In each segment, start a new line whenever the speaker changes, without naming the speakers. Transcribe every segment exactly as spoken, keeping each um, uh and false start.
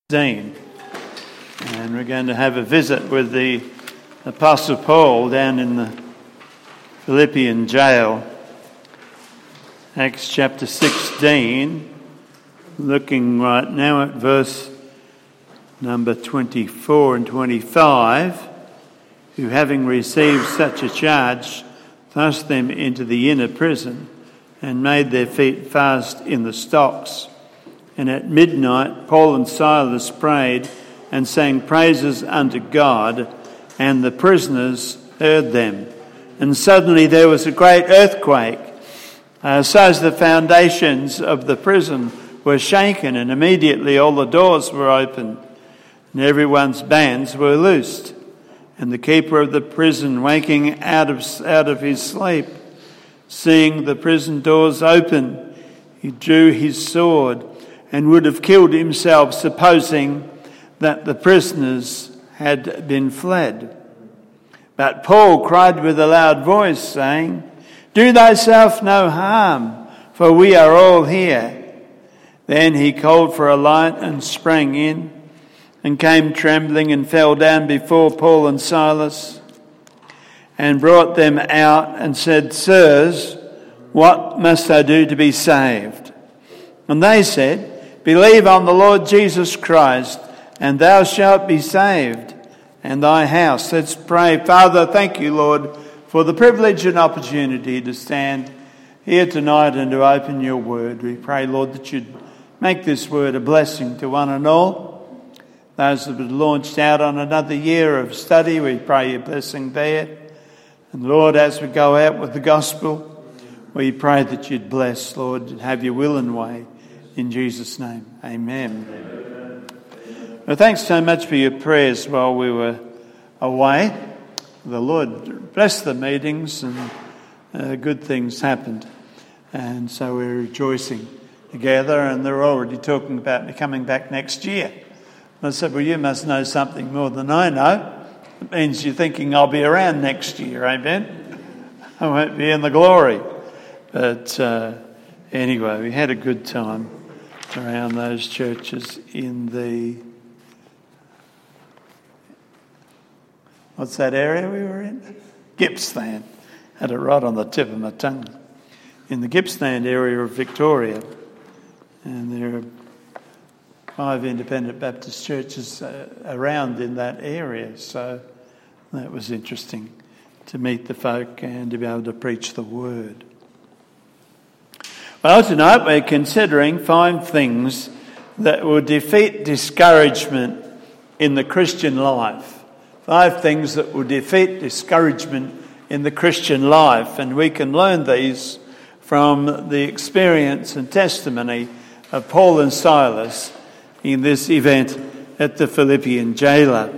And we're going to have a visit with the Apostle Paul down in the Philippian jail. Acts chapter sixteen, looking right now at verse number twenty-four and twenty-five. Who, having received such a charge, thrust them into the inner prison and made their feet fast in the stocks. And at midnight Paul and Silas prayed and sang praises unto God, and the prisoners heard them. And suddenly there was a great earthquake, uh, so as the foundations of the prison were shaken, and immediately all the doors were opened, and everyone's bands were loosed. And the keeper of the prison, waking out of out of his sleep, seeing the prison doors open, he drew his sword and would have killed himself, supposing that the prisoners had been fled. But Paul cried with a loud voice, saying, "Do thyself no harm, for we are all here." Then he called for a light and sprang in, and came trembling and fell down before Paul and Silas, and brought them out and said, "Sirs, what must I do to be saved?" And they said, "Believe on the Lord Jesus Christ, and thou shalt be saved, and thy house." Let's pray. Father, thank you, Lord, for the privilege and opportunity to stand here tonight and to open your word. We pray, Lord, that you'd make this word a blessing to one and all. Those that have launched out on another year of study, we pray your blessing there. And Lord, as we go out with the gospel, we pray that you'd bless, Lord, and have your will and way. In Jesus' name, amen. Amen. Well, thanks so much for your prayers while we were away. The Lord blessed the meetings, and uh, good things happened. And so we're rejoicing together, and they're already talking about me coming back next year. And I said, well, you must know something more than I know. It means you're thinking I'll be around next year, amen? I won't be in the glory. But uh, anyway, we had a good time around those churches in the, what's that area we were in? Gippsland. Had it right on the tip of my tongue. In the Gippsland area of Victoria. And there are five independent Baptist churches uh, around in that area. So that was interesting to meet the folk and to be able to preach the word. Well, tonight we're considering five things that will defeat discouragement in the Christian life. Five things that will defeat discouragement in the Christian life. And we can learn these from the experience and testimony of Paul and Silas in this event at the Philippian jailer.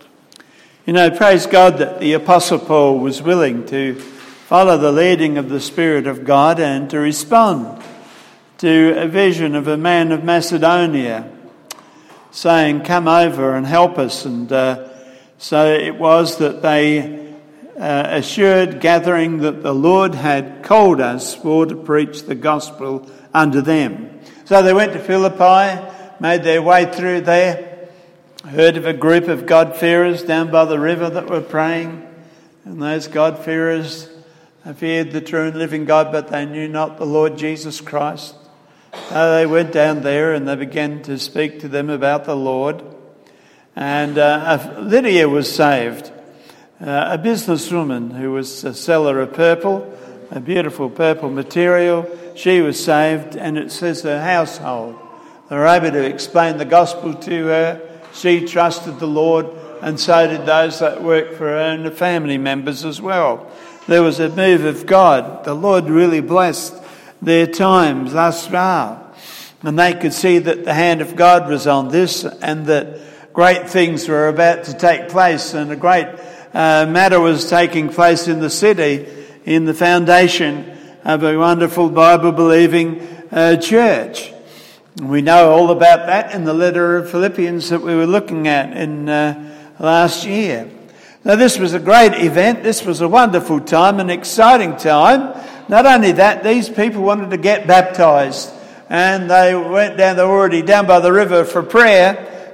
You know, praise God that the Apostle Paul was willing to follow the leading of the Spirit of God and to respond to a vision of a man of Macedonia saying, "Come over and help us." And uh, so it was that they uh, assured gathering that the Lord had called us for to preach the gospel unto them. So they went to Philippi, made their way through there, heard of a group of God-fearers down by the river that were praying, and those God-fearers feared the true and living God, but they knew not the Lord Jesus Christ. So they went down there and they began to speak to them about the Lord. And uh, Lydia was saved, uh, a businesswoman who was a seller of purple, a beautiful purple material. She was saved, and it says her household. They were able to explain the gospel to her. She trusted the Lord, and so did those that worked for her and the family members as well. There was a move of God. The Lord really blessed their times thus far. And they could see that the hand of God was on this, and that great things were about to take place, and a great uh, matter was taking place in the city in the foundation of a wonderful Bible-believing uh, church. We know all about that in the letter of Philippians that we were looking at in uh, last year. Now, this was a great event. This was a wonderful time, an exciting time. Not only that, these people wanted to get baptised, and they went down. They were already down by the river for prayer,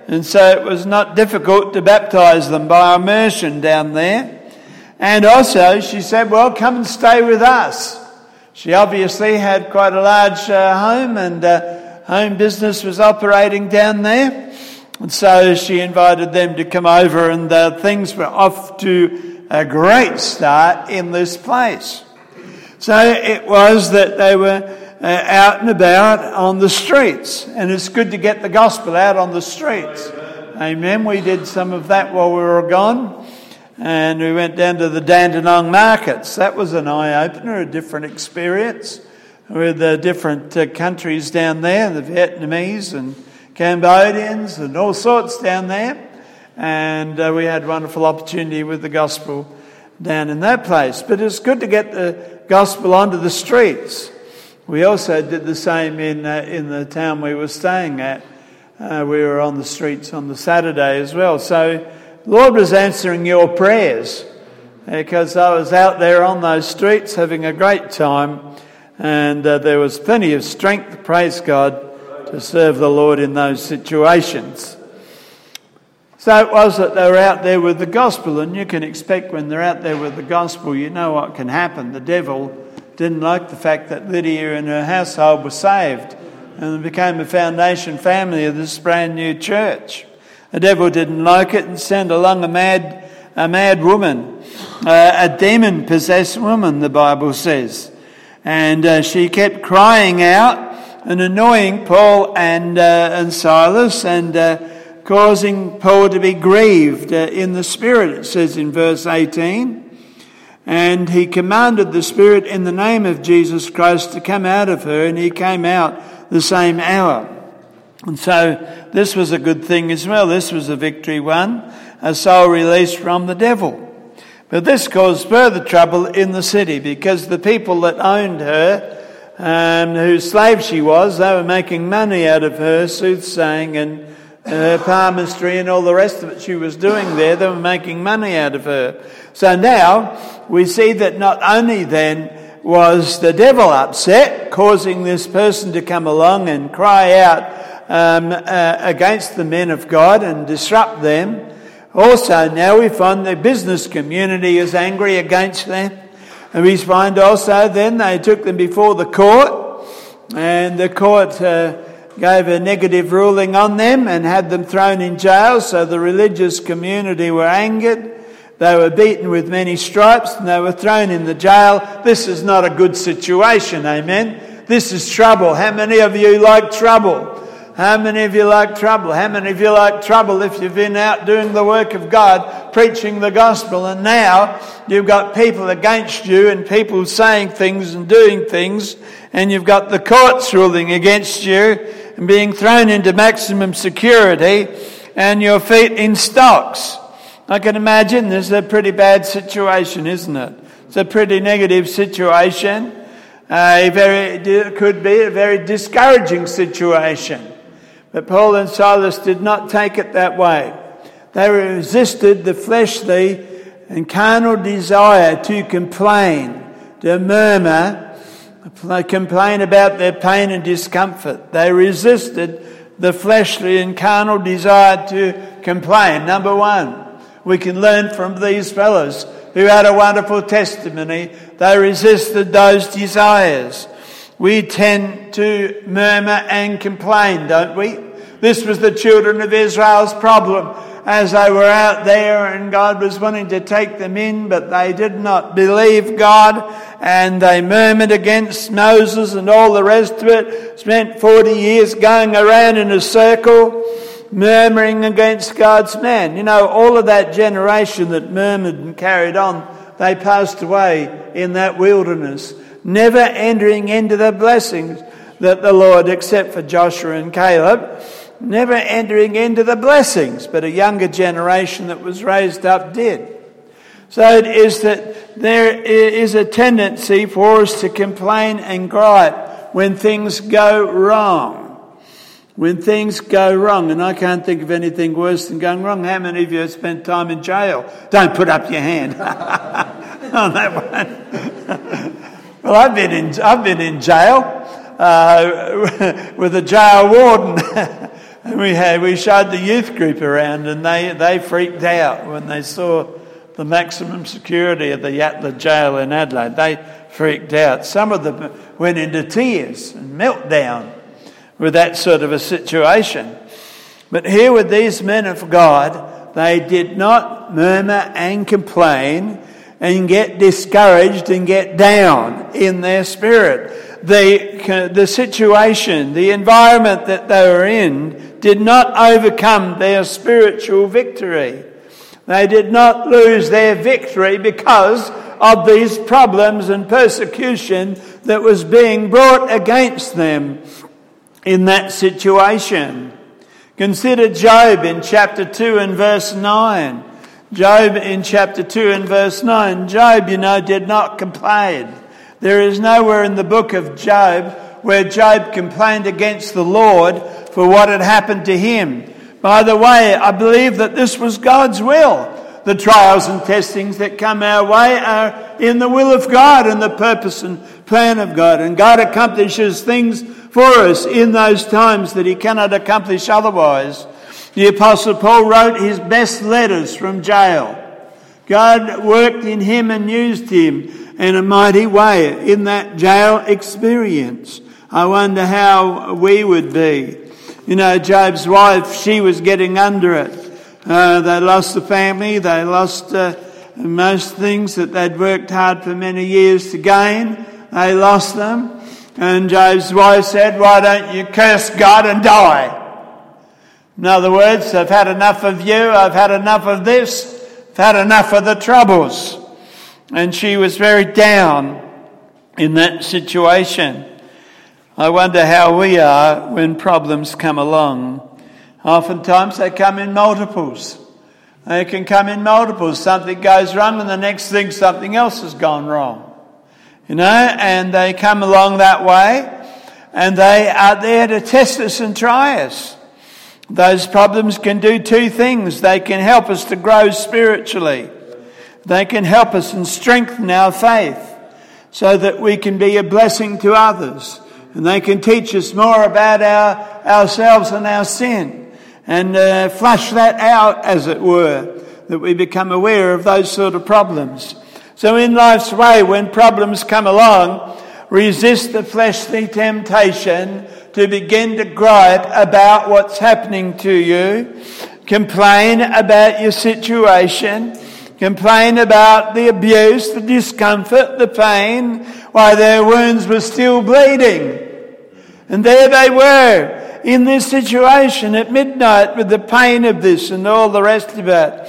and so it was not difficult to baptise them by immersion down there. And also she said, well, come and stay with us. She obviously had quite a large uh, home, and uh, home business was operating down there. And so she invited them to come over, and uh, things were off to a great start in this place. So it was that they were uh, out and about on the streets, and it's good to get the gospel out on the streets. Amen. We did some of that while we were gone, and we went down to the Dandenong markets. That was an eye-opener, a different experience with the different uh, countries down there, the Vietnamese and Cambodians and all sorts down there. And uh, we had wonderful opportunity with the gospel down in that place. But it's good to get the gospel onto the streets. We also did the same in uh, in the town we were staying at. Uh, we were on the streets on the Saturday as well. So the Lord was answering your prayers, because I was out there on those streets having a great time, and uh, there was plenty of strength, praise God, to serve the Lord in those situations. So it was that they were out there with the gospel, and you can expect when they're out there with the gospel, you know what can happen. The devil didn't like the fact that Lydia and her household were saved and became a foundation family of this brand new church. The devil didn't like it and sent along a mad, a mad woman, uh, a demon-possessed woman, the Bible says. And uh, she kept crying out and annoying Paul and uh, and Silas, and uh, causing Paul to be grieved uh, in the spirit, it says in verse eighteen. And he commanded the spirit in the name of Jesus Christ to come out of her, and he came out the same hour. And so this was a good thing as well. This was a victory won, a soul released from the devil. But this caused further trouble in the city, because the people that owned her, Um, whose slave she was, they were making money out of her soothsaying and her palmistry and all the rest of it she was doing there. They were making money out of her. So now we see that not only then was the devil upset, causing this person to come along and cry out um, uh, against the men of God and disrupt them, also now we find the business community is angry against them. And we find also then they took them before the court, and the court uh, gave a negative ruling on them and had them thrown in jail. So the religious community were angered. They were beaten with many stripes and they were thrown in the jail. This is not a good situation, amen? This is trouble. How many of you like trouble? How many of you like trouble? How many of you like trouble if you've been out doing the work of God, preaching the gospel, and now you've got people against you and people saying things and doing things, and you've got the courts ruling against you and being thrown into maximum security and your feet in stocks? I can imagine this is a pretty bad situation, isn't it? It's a pretty negative situation. A very, it could be a very discouraging situation. But Paul and Silas did not take it that way. They resisted the fleshly and carnal desire to complain, to murmur, complain about their pain and discomfort. They resisted the fleshly and carnal desire to complain. Number one, we can learn from these fellows who had a wonderful testimony. They resisted those desires. We tend to murmur and complain, don't we? This was the children of Israel's problem as they were out there, and God was wanting to take them in, but they did not believe God, and they murmured against Moses and all the rest of it. Spent forty years going around in a circle, murmuring against God's man. You know, all of that generation that murmured and carried on, they passed away in that wilderness, never entering into the blessings that the Lord, except for Joshua and Caleb, never entering into the blessings, but a younger generation that was raised up did. So it is that there is a tendency for us to complain and gripe when things go wrong. When things go wrong, and I can't think of anything worse than going wrong. How many of you have spent time in jail? Don't put up your hand on that one. Well, I've been in I've been in jail uh, with a jail warden. And we had we showed the youth group around, and they, they freaked out when they saw the maximum security of the Yatala jail in Adelaide. They freaked out. Some of them went into tears and meltdown with that sort of a situation. But here with these men of God, they did not murmur and complain and get discouraged and get down in their spirit. The, the situation, the environment that they were in did not overcome their spiritual victory. They did not lose their victory because of these problems and persecution that was being brought against them in that situation. Consider Job in chapter two and verse nine. Job in chapter two and verse nine. Job, you know, did not complain. There is nowhere in the book of Job where Job complained against the Lord for what had happened to him. By the way, I believe that this was God's will. The trials and testings that come our way are in the will of God and the purpose and plan of God. And God accomplishes things for us in those times that he cannot accomplish otherwise. The Apostle Paul wrote his best letters from jail. God worked in him and used him in a mighty way in that jail experience. I wonder how we would be. You know, Job's wife, she was getting under it. Uh, they lost the family, they lost uh, most things that they'd worked hard for many years to gain. They lost them. And Job's wife said, "Why don't you curse God and die?" In other words, I've had enough of you, I've had enough of this, I've had enough of the troubles. And she was very down in that situation. I wonder how we are when problems come along. Oftentimes they come in multiples. They can come in multiples. Something goes wrong and the next thing something else has gone wrong. You know, and they come along that way and they are there to test us and try us. Those problems can do two things. They can help us to grow spiritually. They can help us and strengthen our faith so that we can be a blessing to others. And they can teach us more about our ourselves and our sin. And uh, flush that out, as it were, that we become aware of those sort of problems. So in life's way, when problems come along, resist the fleshly temptation to begin to gripe about what's happening to you. Complain about your situation. Complain about the abuse, the discomfort, the pain, while their wounds were still bleeding. And there they were, in this situation at midnight with the pain of this and all the rest of it.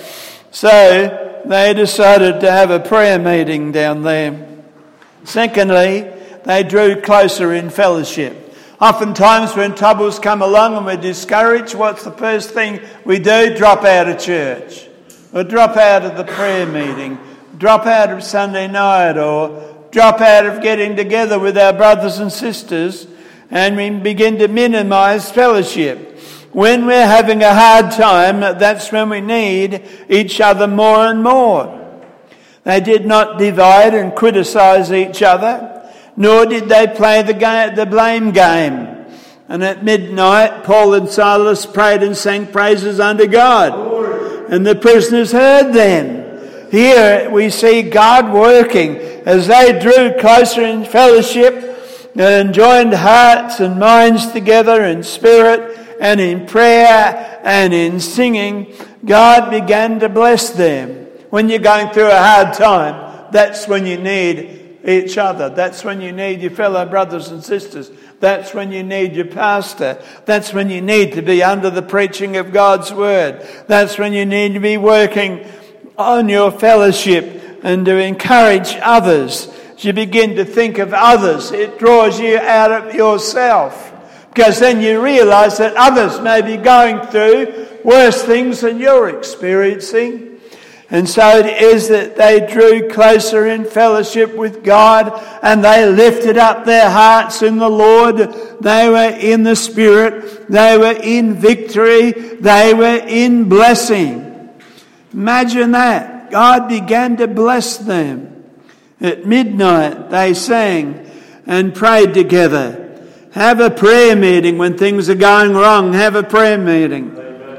So they decided to have a prayer meeting down there. Secondly, they drew closer in fellowship. Oftentimes when troubles come along and we're discouraged, what's the first thing we do? Drop out of church. Or drop out of the prayer meeting. Drop out of Sunday night. Or drop out of getting together with our brothers and sisters. And we begin to minimise fellowship. When we're having a hard time, that's when we need each other more and more. They did not divide and criticise each other, nor did they play the, game, the blame game. And at midnight, Paul and Silas prayed and sang praises unto God. And the prisoners heard them. Here we see God working as they drew closer in fellowship and joined hearts and minds together in spirit and in prayer and in singing. God began to bless them. When you're going through a hard time, that's when you need each other. That's when you need your fellow brothers and sisters. That's when you need your pastor. That's when you need to be under the preaching of God's word. That's when you need to be working on your fellowship and to encourage others. As you begin to think of others, it draws you out of yourself. Because then you realise that others may be going through worse things than you're experiencing. And so it is that they drew closer in fellowship with God and they lifted up their hearts in the Lord. They were in the Spirit. They were in victory. They were in blessing. Imagine that. God began to bless them. At midnight they sang and prayed together. Have a prayer meeting when things are going wrong. Have a prayer meeting.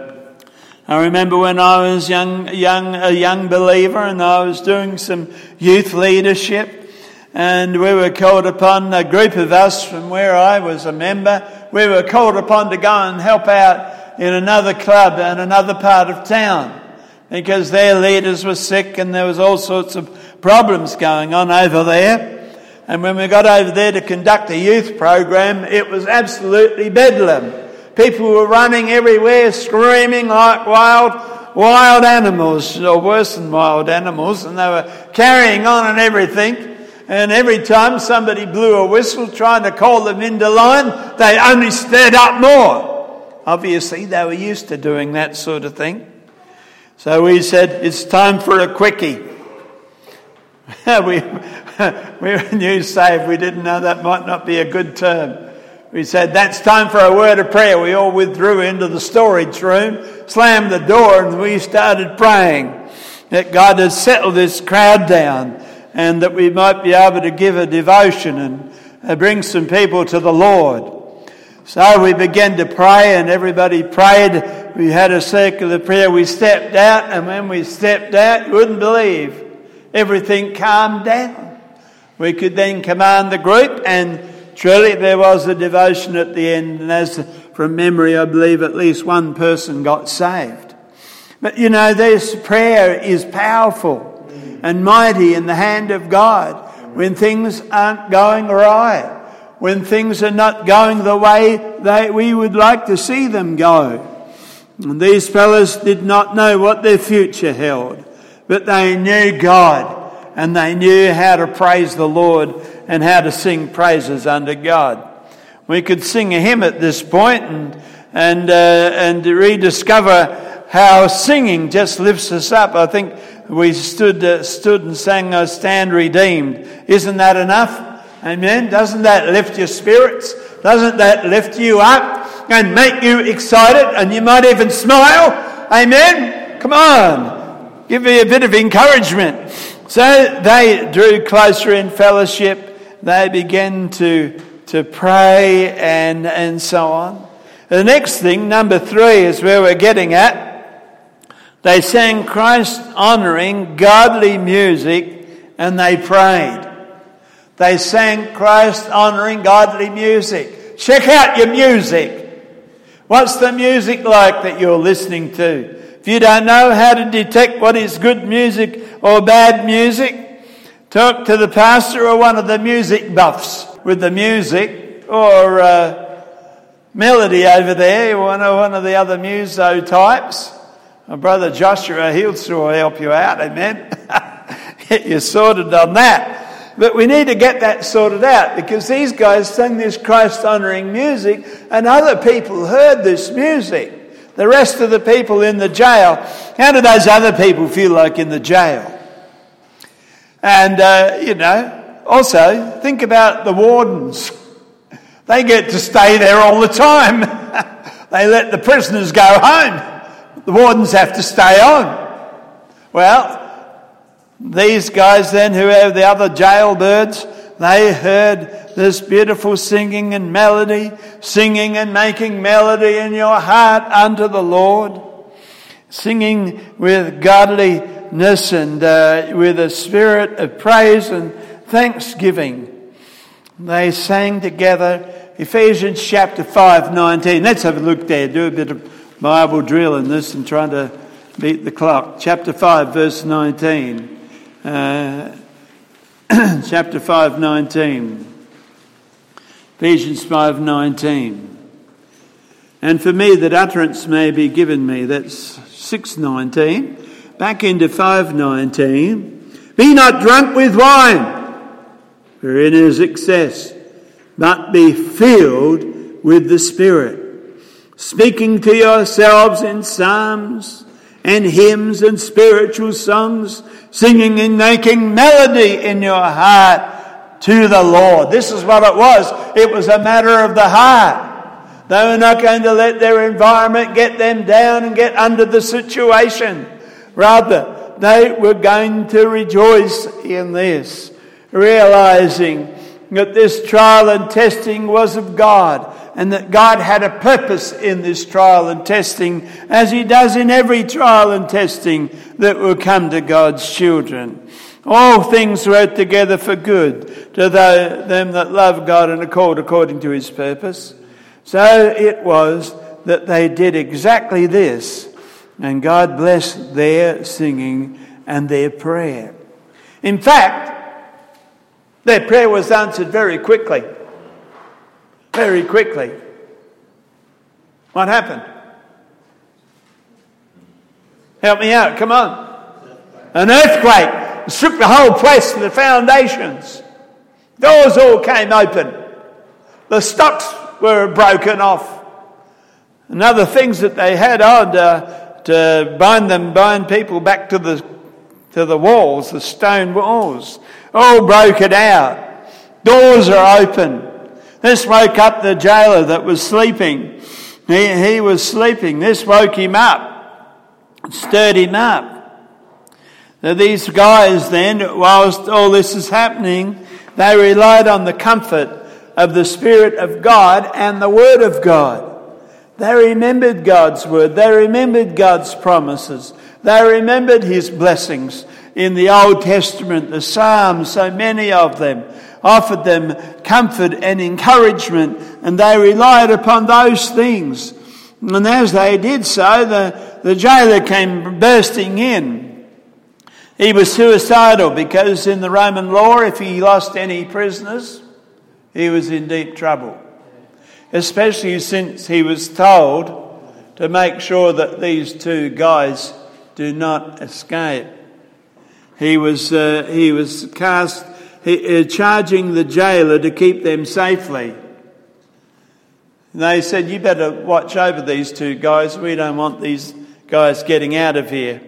I remember when I was young, young, a young believer, and I was doing some youth leadership, and we were called upon, a group of us from where I was a member, we were called upon to go and help out in another club in another part of town, because their leaders were sick and there was all sorts of problems going on over there. And when we got over there to conduct a youth program, it was absolutely bedlam. People were running everywhere, screaming like wild, wild animals, or worse than wild animals, and they were carrying on and everything. And every time somebody blew a whistle trying to call them into line, they only stirred up more. Obviously, they were used to doing that sort of thing. So we said, it's time for a quickie. we, we were new saved. We didn't know that might not be a good term. We said, that's time for a word of prayer. We all withdrew into the storage room, slammed the door, and we started praying that God has settled this crowd down and that we might be able to give a devotion and uh, bring some people to the Lord. So we began to pray, and everybody prayed. We had a circular prayer. We stepped out, and when we stepped out, you wouldn't believe, everything calmed down. We could then command the group, and truly there was a devotion at the end, and as from memory, I believe at least one person got saved. But you know, this prayer is powerful and mighty in the hand of God when things aren't going right, when things are not going the way that we would like to see them go. And these fellows did not know what their future held, but they knew God, and they knew how to praise the Lord and how to sing praises unto God. We could sing a hymn at this point and and uh, and rediscover how singing just lifts us up. I think we stood uh, stood and sang uh, "Stand Redeemed." Isn't that enough? Amen. Doesn't that lift your spirits? Doesn't that lift you up and make you excited? And you might even smile. Amen. Come on, give me a bit of encouragement. So they drew closer in fellowship. They began to to pray and and so on. The next thing, number three, is where we're getting at. They sang Christ-honouring, godly music, and they prayed. They sang Christ-honouring, godly music. Check out your music. What's the music like that you're listening to? If you don't know how to detect what is good music or bad music, talk to the pastor or one of the music buffs with the music, or uh, Melody over there, one of, one of the other muso types. My brother Joshua, he'll sure help you out, amen? Get you sorted on that. But we need to get that sorted out, because these guys sang this Christ-honouring music and other people heard this music. The rest of the people in the jail, how do those other people feel like in the jail? And, uh, you know, also think about the wardens. They get to stay there all the time. They let the prisoners go home. The wardens have to stay on. Well, these guys then, who have the other jailbirds, they heard this beautiful singing and melody, singing and making melody in your heart unto the Lord, singing with godliness and uh, with a spirit of praise and thanksgiving. They sang together. Ephesians chapter five, nineteen. Let's have a look there. Do a bit of Bible drill in this and try to beat the clock. Chapter five, verse nineteen. Uh, chapter five, nineteen. Ephesians five, nineteen. And for me that utterance may be given me. That's six nineteen. Back into five nineteen. Be not drunk with wine, wherein is excess, but be filled with the Spirit, speaking to yourselves in psalms and hymns and spiritual songs, singing and making melody in your heart to the Lord. This is what it was. It was a matter of the heart. They were not going to let their environment get them down and get under the situation. Rather, they were going to rejoice in this, realizing that this trial and testing was of God, and that God had a purpose in this trial and testing, as he does in every trial and testing that will come to God's children. All things work together for good to them that love God and are called according to his purpose. So it was that they did exactly this, and God blessed their singing and their prayer. In fact, their prayer was answered very quickly. Very quickly. What happened? Help me out, come on. An earthquake shook the whole place to the foundations. Doors all came open. The stocks were broken off. And other things that they had on to, to bind them, bind people back to the to the walls, the stone walls, all broken out. Doors are open. This woke up the jailer that was sleeping. He, he was sleeping. This woke him up, stirred him up. Now these guys then, whilst all this is happening, they relied on the comfort of the Spirit of God and the Word of God. They remembered God's Word. They remembered God's promises. They remembered his blessings in the Old Testament. The Psalms, so many of them, offered them comfort and encouragement, and they relied upon those things. And as they did so, the, the jailer came bursting in. He was suicidal because in the Roman law, if he lost any prisoners, he was in deep trouble. Especially since he was told to make sure that these two guys do not escape. He was uh, he was cast, he, uh, charging the jailer to keep them safely. They said, you better watch over these two guys. We don't want these guys getting out of here.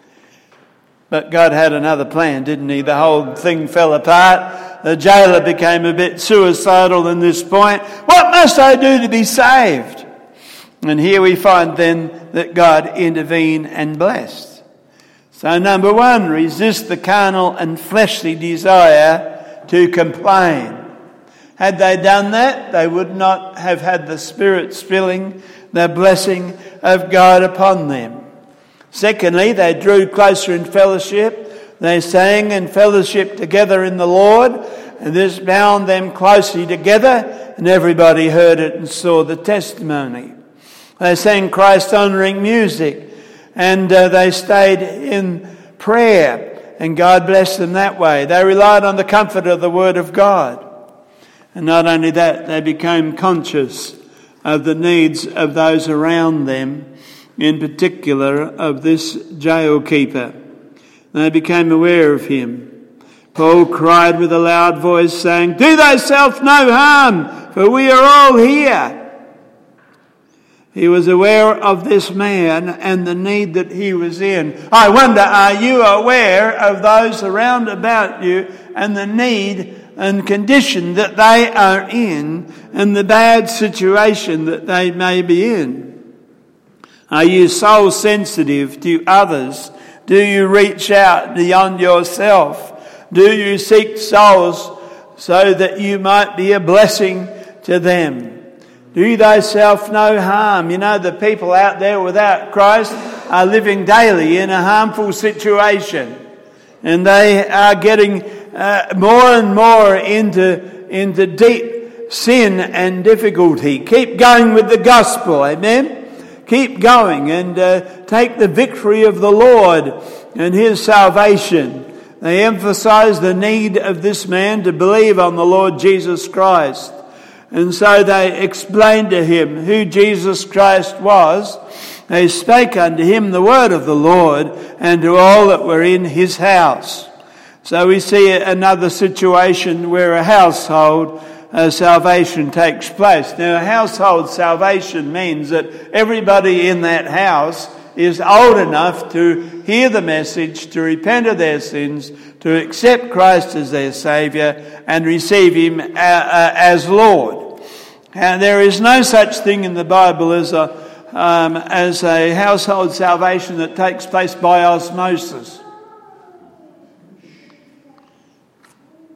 But God had another plan, didn't he? The whole thing fell apart. The jailer became a bit suicidal in this point. What must I do to be saved? And here we find then that God intervened and blessed. So number one, resist the carnal and fleshly desire to complain. Had they done that, they would not have had the Spirit spilling the blessing of God upon them. Secondly, they drew closer in fellowship. They sang and fellowship together in the Lord, and this bound them closely together, and everybody heard it and saw the testimony. They sang Christ-honouring music, and uh, they stayed in prayer, and God blessed them that way. They relied on the comfort of the Word of God. And not only that, they became conscious of the needs of those around them, in particular of this jail keeper. They became aware of him. Paul cried with a loud voice, saying, "Do thyself no harm, for we are all here." He was aware of this man and the need that he was in. I wonder, are you aware of those around about you and the need and condition that they are in and the bad situation that they may be in? Are you soul sensitive to others? Do you reach out beyond yourself? Do you seek souls so that you might be a blessing to them? Do thyself no harm. You know, the people out there without Christ are living daily in a harmful situation. And they are getting uh, more and more into, into deep sin and difficulty. Keep going with the gospel, amen? Keep going and uh, take the victory of the Lord and his salvation. They emphasize the need of this man to believe on the Lord Jesus Christ. And so they explained to him who Jesus Christ was. They spake unto him the word of the Lord and to all that were in his house. So we see another situation where a household uh, salvation takes place. Now, a household salvation means that everybody in that house is old enough to hear the message, to repent of their sins, to accept Christ as their Saviour and receive him uh, uh, as Lord. And there is no such thing in the Bible as a, um, as a household salvation that takes place by osmosis.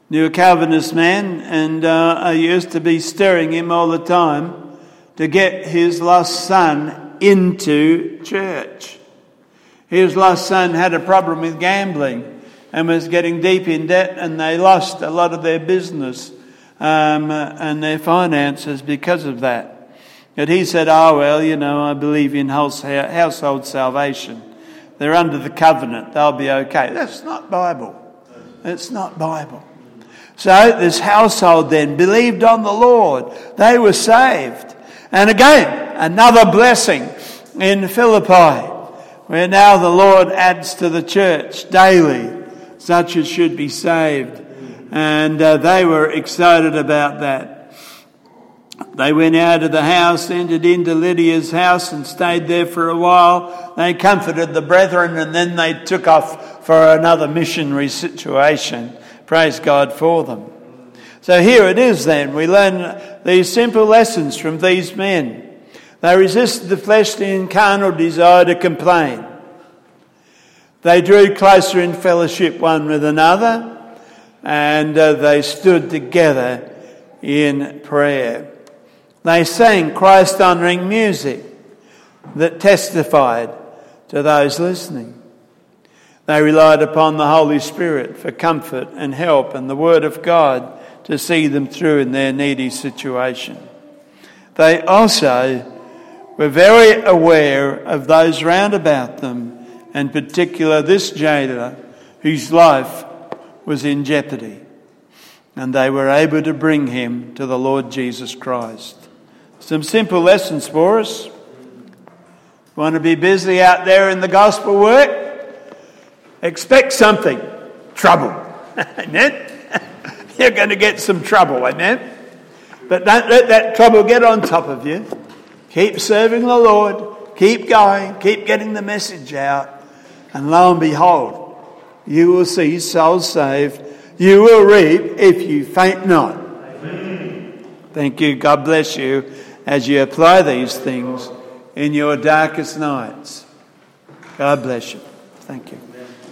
Knew a Calvinist man, and uh, I used to be stirring him all the time to get his lost son into church. His lost son had a problem with gambling and was getting deep in debt, and they lost a lot of their business um, and their finances because of that. But he said, oh, well, you know, I believe in household salvation. They're under the covenant. They'll be okay. That's not Bible. It's not Bible. So this household then believed on the Lord. They were saved. And again, another blessing in Philippi, where now the Lord adds to the church daily such as should be saved. And uh, they were excited about that. They went out of the house, entered into Lydia's house and stayed there for a while. They comforted the brethren, and then they took off for another missionary situation. Praise God for them. So here it is then. We learn these simple lessons from these men. They resisted the fleshly and carnal desire to complain. They drew closer in fellowship one with another, and uh, they stood together in prayer. They sang Christ-honouring music that testified to those listening. They relied upon the Holy Spirit for comfort and help and the Word of God to see them through in their needy situation. They also were very aware of those round about them, in particular this jailer whose life was in jeopardy. And they were able to bring him to the Lord Jesus Christ. Some simple lessons for us. Want to be busy out there in the gospel work? Expect something. Trouble. Amen? You're going to get some trouble. Amen? But don't let that trouble get on top of you. Keep serving the Lord. Keep going. Keep getting the message out. And lo and behold, you will see souls saved. You will reap if you faint not. Amen. Thank you. God bless you as you apply these things in your darkest nights. God bless you. Thank you.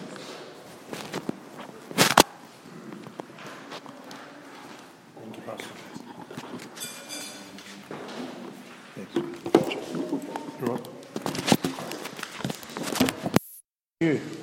Thank you, Pastor. You're up. You.